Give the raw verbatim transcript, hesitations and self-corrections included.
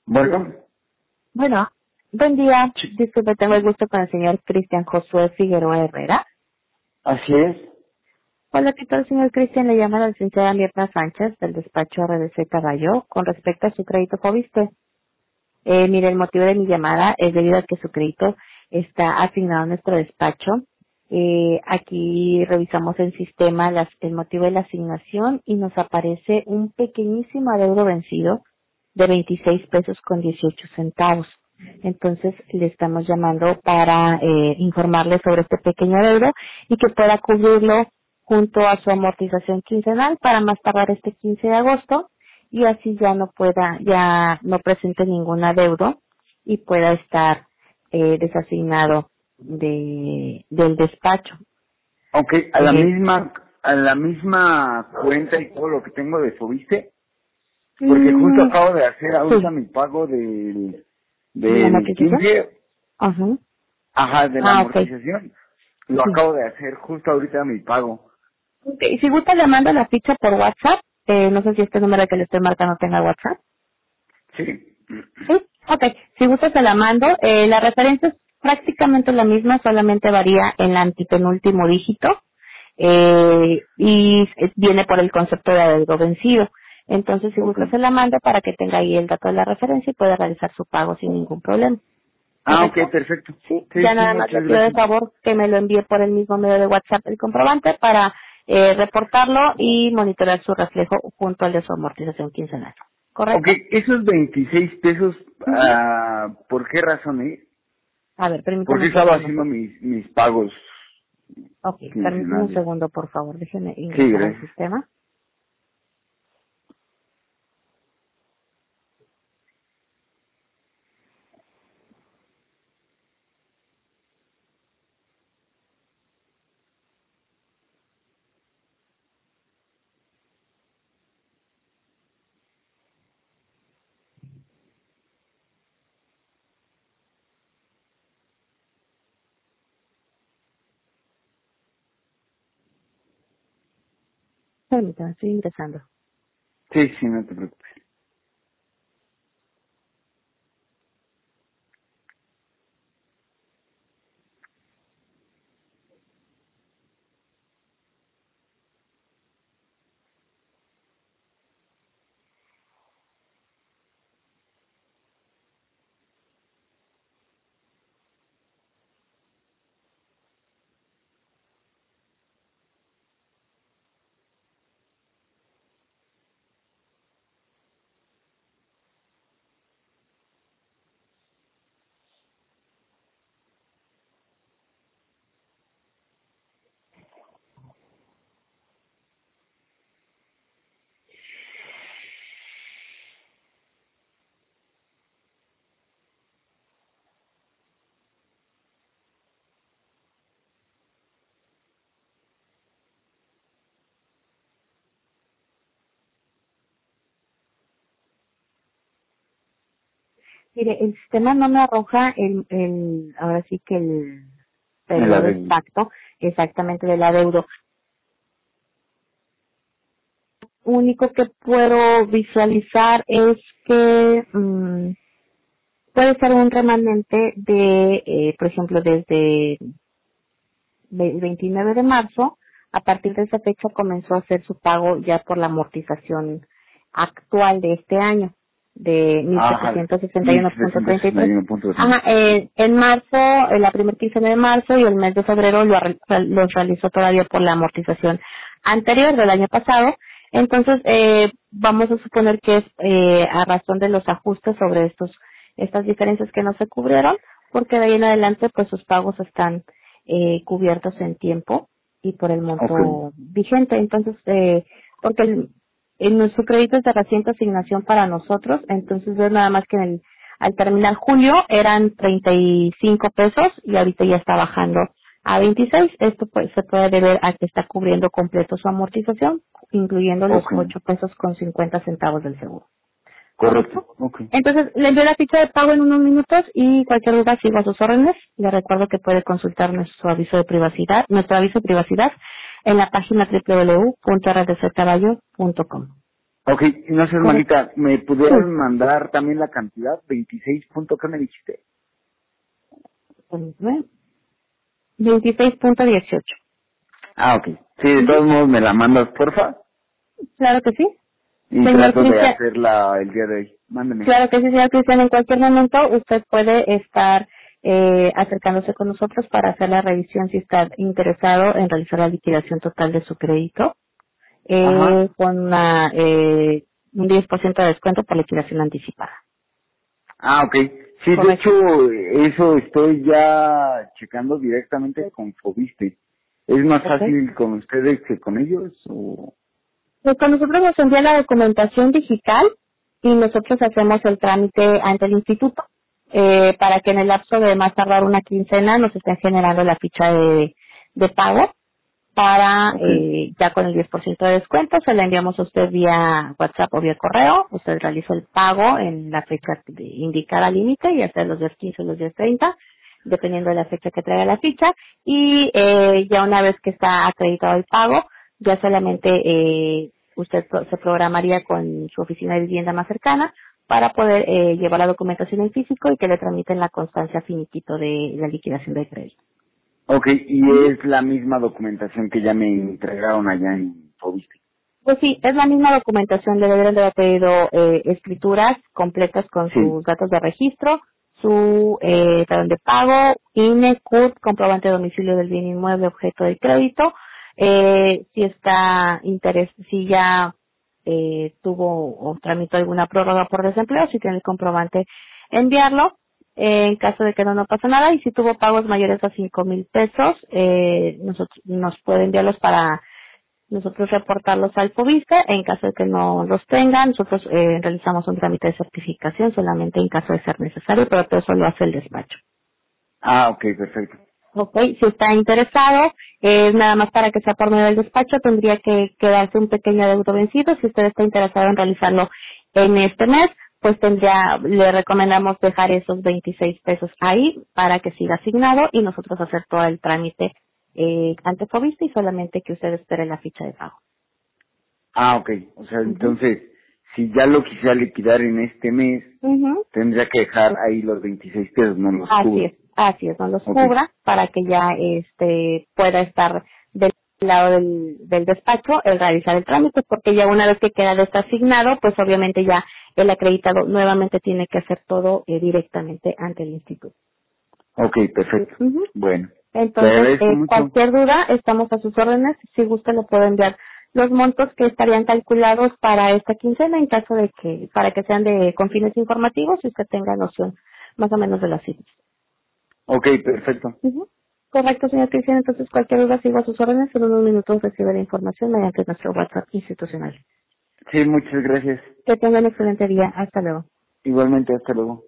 Bueno, Bueno, buen día. Disculpe, tengo el gusto con el señor Cristian Josué Figueroa Herrera. así es. Hola, ¿qué tal, señor Cristian? Le llama la licenciada Mirna Sánchez del despacho R D C Caballo con respecto a su crédito Foviste. Eh, mire, el motivo de mi llamada es debido a que su crédito está asignado a nuestro despacho. Eh, aquí revisamos el sistema, las, el motivo de la asignación y nos aparece un pequeñísimo adeudo vencido de veintiséis pesos con dieciocho centavos. Entonces le estamos llamando para eh, informarle sobre este pequeño adeudo y que pueda cubrirlo junto a su amortización quincenal para más tardar este quince de agosto y así ya no pueda, ya no presente ningún adeudo y pueda estar eh, desasignado de del despacho. Ok, a la Eh, misma, a la misma cuenta y todo lo que tengo de Fobiste, porque justo mm, acabo de hacer ahorita sí, mi pago del, ¿de la del amortización? quince, Ajá. ajá, de la Ah, ok. amortización. Lo Sí. acabo de hacer justo ahorita mi pago. Ok, si gusta le mando la ficha por WhatsApp. Eh, no sé si este número que le estoy marcando tenga WhatsApp. Sí. Sí, ok. Si gusta se la mando. Eh, la referencia es prácticamente la misma, solamente varía en el antepenúltimo dígito eh, y eh, viene por el concepto de adeudo vencido. Entonces, si Ok. gusta se la mando para que tenga ahí el dato de la referencia y pueda realizar su pago sin ningún problema. Ah, ok, ¿Correcto? perfecto. Sí, Sí, ya sí, nada más le muchas pido de gracias. favor que me lo envíe por el mismo medio de WhatsApp el comprobante para eh, reportarlo y monitorear su reflejo junto al de su amortización quincenal. Ok, ¿Correcto? esos veintiséis pesos, Ujú. ah, ¿por qué razón es? A ver, permítame Porque un estaba segundo. haciendo Por... mis, mis pagos Ok, permítame un quincenales. segundo, por favor. Déjeme Sí, ingresar al gracias. sistema. Permítame, estoy ingresando. Sí, sí, no te preocupes. Mire, el sistema no me arroja el, el ahora sí que el En la periodo deuda. exacto exactamente del adeudo. Único que puedo visualizar es que mm, puede ser un remanente de, eh, por ejemplo, desde el veintinueve de marzo, a partir de esa fecha comenzó a hacer su pago ya por la amortización actual de este año, de mil Ajá, setecientos sesenta y mil uno punto setecientos treinta y sesenta y tres. uno punto Ajá, treinta. eh, en marzo, en la primera quincena de marzo y el mes de febrero lo, arre- lo realizó todavía por la amortización anterior del año pasado. Entonces, eh, vamos a suponer que es eh, a razón de los ajustes sobre estos estas diferencias que no se cubrieron, porque de ahí en adelante pues sus pagos están eh, cubiertos en tiempo y por el Ok, monto vigente. Entonces, eh, porque el, en nuestro crédito es de reciente asignación para nosotros, entonces es nada más que en el, al terminar julio eran treinta y cinco pesos y ahorita ya está bajando a veintiséis. Esto pues se puede deber a que está cubriendo completo su amortización, incluyendo los ok, ocho pesos con cincuenta centavos del seguro. correcto, ¿Correcto? ok. Entonces, le envío la ficha de pago en unos minutos y cualquier duda sigo a sus órdenes. Le recuerdo que puede consultar nuestro aviso de privacidad, nuestro aviso de privacidad en la página doble u doble u doble u punto r d c caballo punto com. Ok, no sé, hermanita, ¿me pudieras mandar también la cantidad? veintiséis punto, ¿qué me dijiste? veintiséis punto dieciocho. Ah, ok. Sí, de Ujú. todos modos me la mandas, porfa. Claro que sí. Y Señor trato de Cristian, hacerla el día de hoy. Mándeme. claro que sí, señor Cristian, en cualquier momento usted puede estar eh, acercándose con nosotros para hacer la revisión si está interesado en realizar la liquidación total de su crédito Ajá. eh, con una, eh, un diez por ciento de descuento por liquidación anticipada. Ah, ok. Sí, de Correcto. hecho, eso estoy ya checando directamente con Fobiste. ¿Es más Ok. fácil con ustedes que con ellos? O... Pues con nosotros nos envía la documentación digital y nosotros hacemos el trámite ante el instituto eh, para que en el lapso de más tardar una quincena nos estén generando la ficha de, de pago para Ok, eh, ya con el diez por ciento de descuento se la enviamos a usted vía WhatsApp o vía correo, usted realiza el pago en la fecha de- indicada límite, ya sea los días quince o los días treinta, dependiendo de la fecha que traiga la ficha, y eh, ya una vez que está acreditado el pago, ya solamente eh, usted pro- se programaría con su oficina de vivienda más cercana para poder eh, llevar la documentación en físico y que le tramiten la constancia finiquito de la liquidación del crédito. okay, y Ujú. es la misma documentación que ya me entregaron allá en Fobiste. Pues sí, es la misma documentación. Le deberían de haber pedido eh, escrituras completas con Sí, sus datos de registro, su eh, talón de pago, I N E, C U R P, comprobante de domicilio del bien inmueble, objeto de crédito. Eh, si está interés, si ya eh, tuvo o tramitó alguna prórroga por desempleo, si tiene el comprobante, enviarlo. Eh, en caso de que no, no pasa nada. Y si tuvo pagos mayores a cinco mil pesos, eh, nosotros, nos puede enviarlos para nosotros reportarlos al Fobiste. En caso de que no los tengan, nosotros eh, realizamos un trámite de certificación solamente en caso de ser necesario, pero todo eso lo hace el despacho. ah, ok, perfecto. Ok, si está interesado, eh, nada más para que sea por medio del despacho, tendría que quedarse un pequeño adeudo vencido. Si usted está interesado en realizarlo en este mes, pues tendría, le recomendamos dejar esos veintiséis pesos ahí para que siga asignado y nosotros hacer todo el trámite eh, ante Fobiste y solamente que usted espere la ficha de pago. Ah, ok, o sea, Ujú. entonces, si ya lo quisiera liquidar en este mes, Ujú. tendría que dejar ahí los veintiséis pesos, no los Así cubro. es, así es, no los Ok, cubra para que ya este pueda estar del lado del, del despacho el realizar el trámite, porque ya una vez que queda esto asignado, pues obviamente ya el acreditado nuevamente tiene que hacer todo eh, directamente ante el instituto. ok, perfecto. Ujú. Bueno, te Entonces, agradezco eh, mucho. cualquier duda, estamos a sus órdenes. Si gusta, le puedo enviar los montos que estarían calculados para esta quincena en caso de que, para que sean de con fines informativos y usted tenga noción más o menos de las cifras. Ok, perfecto. Ujú. Correcto, señor Cristian. Entonces, cualquier duda, sigo a sus órdenes. En unos minutos recibe la información mediante nuestro WhatsApp institucional. Sí, muchas gracias. Que tenga un excelente día. Hasta luego. Igualmente, hasta luego.